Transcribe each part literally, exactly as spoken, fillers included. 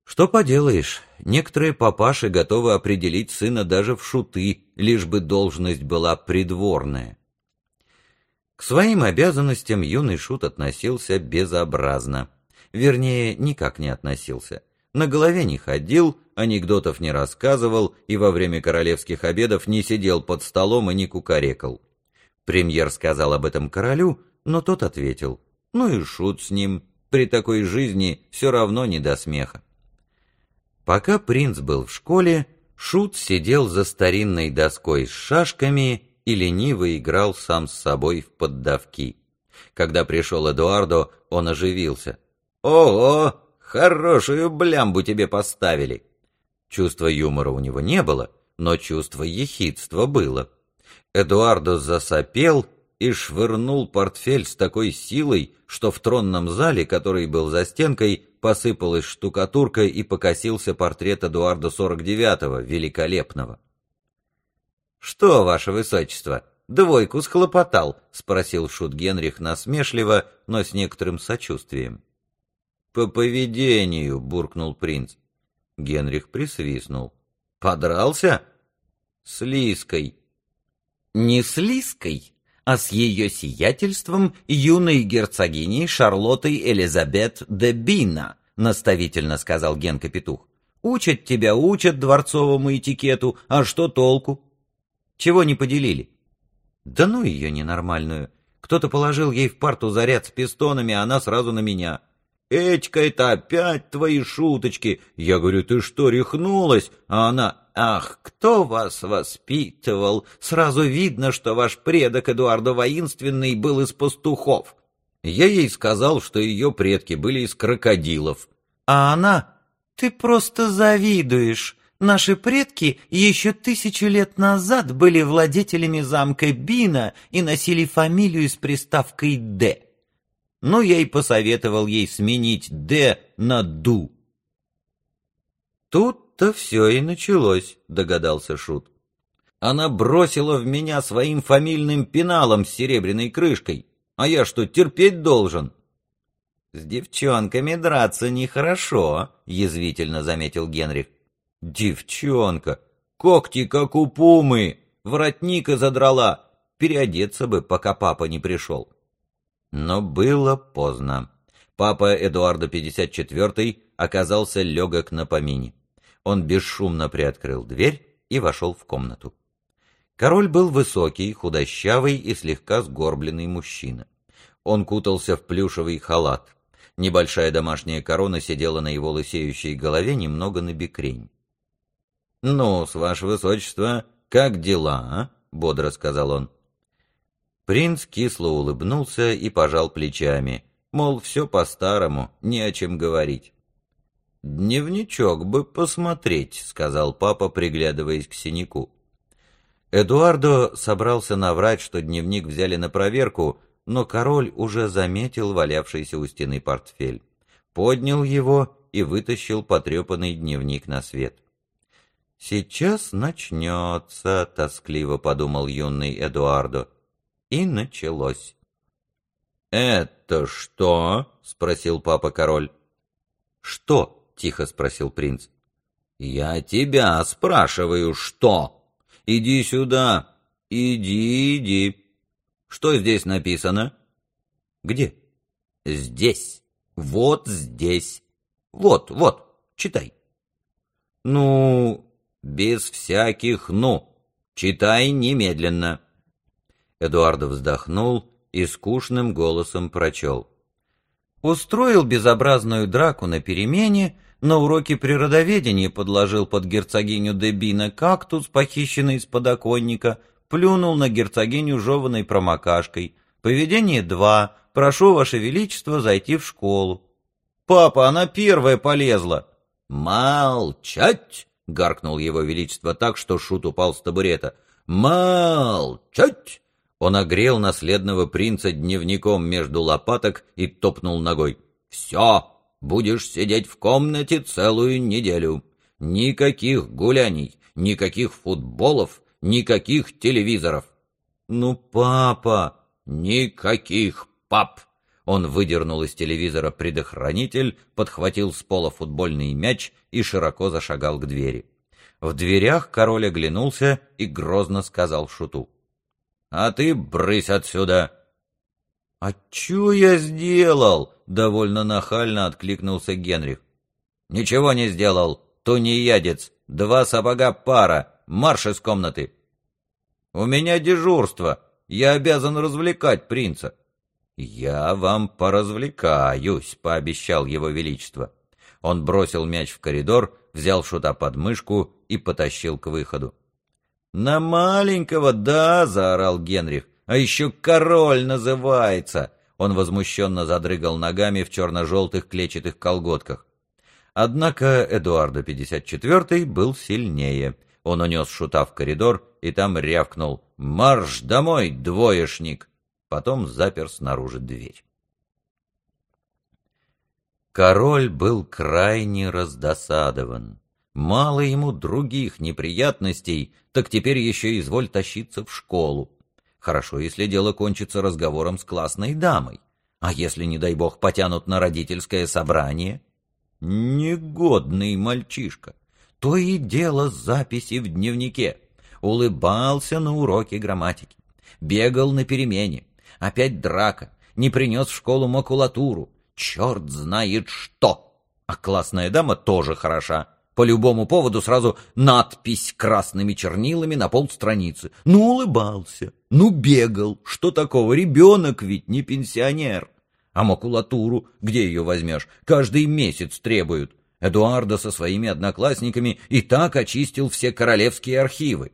Что поделаешь, некоторые папаши готовы определить сына даже в шуты, лишь бы должность была придворная. К своим обязанностям юный шут относился безобразно. Вернее, никак не относился. На голове не ходил, анекдотов не рассказывал и во время королевских обедов не сидел под столом и не кукарекал. Премьер сказал об этом королю, но тот ответил: «Ну и шут с ним, при такой жизни все равно не до смеха». Пока принц был в школе, шут сидел за старинной доской с шашками и лениво играл сам с собой в поддавки. Когда пришел Эдуардо, он оживился. «Ого, хорошую блямбу тебе поставили!» Чувства юмора у него не было, но чувство ехидства было. Эдуардо засопел и швырнул портфель с такой силой, что в тронном зале, который был за стенкой, посыпалась штукатурка и покосился портрет Эдуарда сорок девятого, великолепного. «Что, ваше высочество, двойку схлопотал?» — спросил шут Генрих насмешливо, но с некоторым сочувствием. «По поведению», — буркнул принц. Генрих присвистнул. «Подрался?» «С Лиской». «Не с Лиской, а с ее сиятельством юной герцогиней Шарлоттой Элизабет де Бина», — наставительно сказал Генка-петух. «Учат тебя, учат дворцовому этикету, а что толку? Чего не поделили?» «Да ну ее ненормальную. Кто-то положил ей в парту заряд с пистонами, а она сразу на меня. Этька, это опять твои шуточки. Я говорю, ты что, рехнулась?» А она: «Ах, кто вас воспитывал? Сразу видно, что ваш предок Эдуардо Воинственный был из пастухов». Я ей сказал, что ее предки были из крокодилов. А она: «Ты просто завидуешь. Наши предки еще тысячу лет назад были владетелями замка Бина и носили фамилию с приставкой «Д». Ну, я и посоветовал ей сменить «Д» на «Ду». Тут-то все и началось, догадался шут. Она бросила в меня своим фамильным пеналом с серебряной крышкой. А я что, терпеть должен? С девчонками драться нехорошо, язвительно заметил Генрих. Девчонка! Когти, как у пумы! Воротника задрала! Переодеться бы, пока папа не пришел. Но было поздно. Папа Эдуарда пятьдесят четвёртый оказался легок на помине. Он бесшумно приоткрыл дверь и вошел в комнату. Король был высокий, худощавый и слегка сгорбленный мужчина. Он кутался в плюшевый халат. Небольшая домашняя корона сидела на его лысеющей голове немного набекрень. «Ну, с ваше высочество, как дела, а?» — бодро сказал он. Принц кисло улыбнулся и пожал плечами, мол, все по-старому, не о чем говорить. «Дневничок бы посмотреть», — сказал папа, приглядываясь к синяку. Эдуардо собрался наврать, что дневник взяли на проверку, но король уже заметил валявшийся у стены портфель, поднял его и вытащил потрепанный дневник на свет. «Сейчас начнется», — тоскливо подумал юный Эдуардо. И началось. «Это что?» — спросил папа-король. «Что?» — тихо спросил принц. «Я тебя спрашиваю, что? Иди сюда, иди, иди. Что здесь написано?» «Где?» «Здесь, вот здесь. Вот, вот, читай». «Ну, без всяких «ну». Читай немедленно». Эдуардо вздохнул и скучным голосом прочел. Устроил безобразную драку на перемене, на уроке природоведения подложил под герцогиню де Бина кактус, похищенный из подоконника, плюнул на герцогиню жеваной промокашкой. Поведение два. Прошу, ваше величество, зайти в школу. «Папа, она первая полезла!» «Молчать!» — гаркнул его величество так, что шут упал с табурета. «Молчать!» Он огрел наследного принца дневником между лопаток и топнул ногой. «Все! Будешь сидеть в комнате целую неделю. Никаких гуляний, никаких футболов, никаких телевизоров». «Ну, папа!» «Никаких пап!» Он выдернул из телевизора предохранитель, подхватил с пола футбольный мяч и широко зашагал к двери. В дверях король оглянулся и грозно сказал Шуту: «А ты брысь отсюда!» «А чё я сделал?» — довольно нахально откликнулся Генрих. «Ничего не сделал, тунеядец, два сапога пара, марш из комнаты!» «У меня дежурство, я обязан развлекать принца». «Я вам поразвлекаюсь», — пообещал его величество. Он бросил мяч в коридор, взял Шута под мышку и потащил к выходу. «На маленького, да!» — заорал Генрих. «А еще король называется!» Он возмущенно задрыгал ногами в черно-желтых клетчатых колготках. Однако Эдуардо пятьдесят четвёртый был сильнее. Он унес Шута в коридор и там рявкнул: «Марш домой, двоечник!» Потом запер снаружи дверь. Король был крайне раздосадован. Мало ему других неприятностей, так теперь еще изволь тащиться в школу. Хорошо, если дело кончится разговором с классной дамой. А если, не дай бог, потянут на родительское собрание? Негодный мальчишка. То и дело записи в дневнике. Улыбался на уроке грамматики. Бегал на перемене. Опять драка. Не принес в школу макулатуру. Черт знает что. А классная дама тоже хороша. По любому поводу сразу надпись красными чернилами на полстраницы. Ну, улыбался, ну, бегал. Что такого? Ребенок ведь не пенсионер. А макулатуру, где ее возьмешь? Каждый месяц требуют. Эдуардо со своими одноклассниками и так очистил все королевские архивы.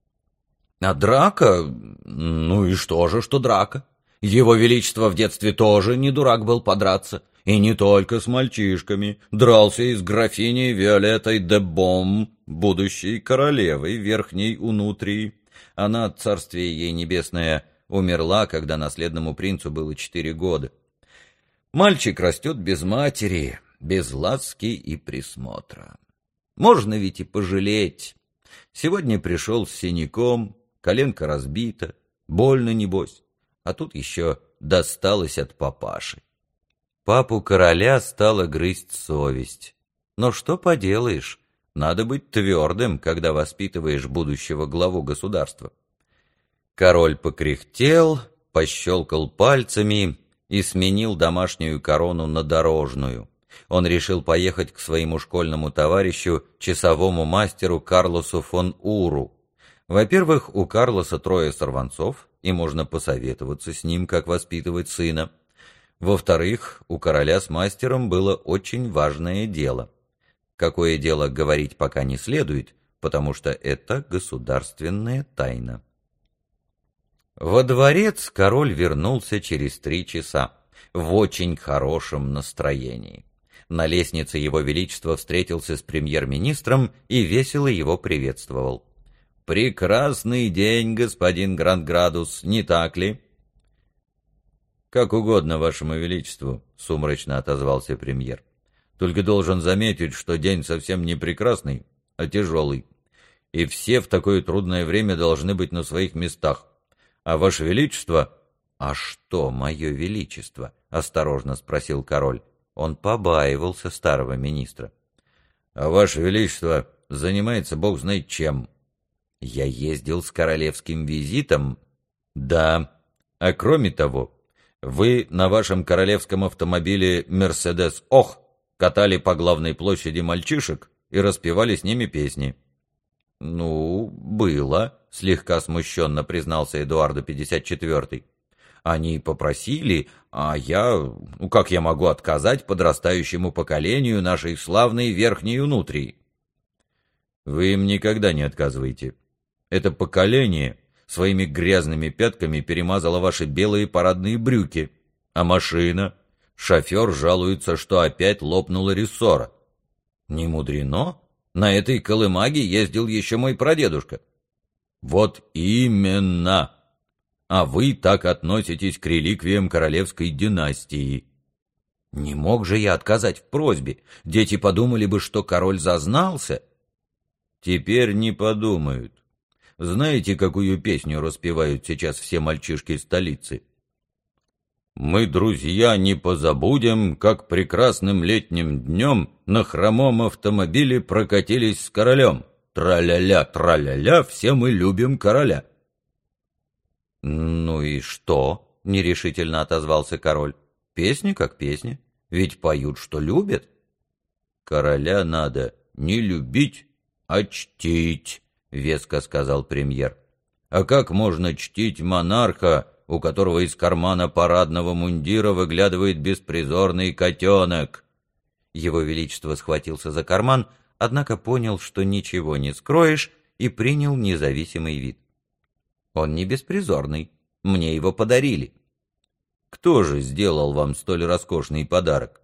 А драка? Ну и что же, что драка? Его Величество в детстве тоже не дурак был подраться. И не только с мальчишками. Дрался и с графиней Виолеттой де Бом, будущей королевой Верхней Унутрии. Она, царствие ей небесное, умерла, когда наследному принцу было четыре года. Мальчик растет без матери, без ласки и присмотра. Можно ведь и пожалеть. Сегодня пришел с синяком, коленка разбита, больно небось, а тут еще досталось от папаши. Папу короля стала грызть совесть. Но что поделаешь, надо быть твердым, когда воспитываешь будущего главу государства. Король покряхтел, пощелкал пальцами и сменил домашнюю корону на дорожную. Он решил поехать к своему школьному товарищу, часовому мастеру Карлосу фон Уру. Во-первых, у Карлоса трое сорванцов, и можно посоветоваться с ним, как воспитывать сына. Во-вторых, у короля с мастером было очень важное дело. Какое дело говорить пока не следует, потому что это государственная тайна. Во дворец король вернулся через три часа, в очень хорошем настроении. На лестнице его величество встретился с премьер-министром и весело его приветствовал. «Прекрасный день, господин Гранд-Градус, не так ли?» «Как угодно, вашему величеству», — сумрачно отозвался премьер. «Только должен заметить, что день совсем не прекрасный, а тяжелый. И все в такое трудное время должны быть на своих местах. А ваше величество...» «А что, мое величество?» — осторожно спросил король. Он побаивался старого министра. «А ваше величество занимается бог знает чем». «Я ездил с королевским визитом». «Да. А кроме того, вы на вашем королевском автомобиле «Мерседес Ох» катали по главной площади мальчишек и распевали с ними песни». «Ну, было», — слегка смущенно признался Эдуардо пятьдесят четвёртый. «Они попросили, а я... Ну, как я могу отказать подрастающему поколению нашей славной Верхней Унутрии?» «Вы им никогда не отказываете. Это поколение своими грязными пятками перемазала ваши белые парадные брюки. А машина? Шофер жалуется, что опять лопнула рессора. Не мудрено. На этой колымаге ездил еще мой прадедушка. Вот именно. А вы так относитесь к реликвиям королевской династии. Не мог же я отказать в просьбе. Дети подумали бы, что король зазнался. Теперь не подумают. Знаете, какую песню распевают сейчас все мальчишки столицы? Мы, друзья, не позабудем, как прекрасным летним днем на хромом автомобиле прокатились с королем. Тра-ля-ля, тра-ля-ля, все мы любим короля». «Ну и что?» — нерешительно отозвался король. «Песня как песня, ведь поют, что любят». «Короля надо не любить, а чтить», — веско сказал премьер. «А как можно чтить монарха, у которого из кармана парадного мундира выглядывает беспризорный котенок?» Его Величество схватился за карман, однако понял, что ничего не скроешь, и принял независимый вид. «Он не беспризорный, мне его подарили». «Кто же сделал вам столь роскошный подарок?»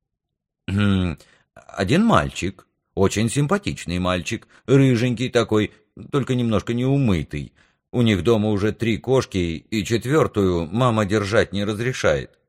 «Один мальчик, очень симпатичный мальчик, рыженький такой, только немножко неумытый. У них дома уже три кошки, и четвертую мама держать не разрешает».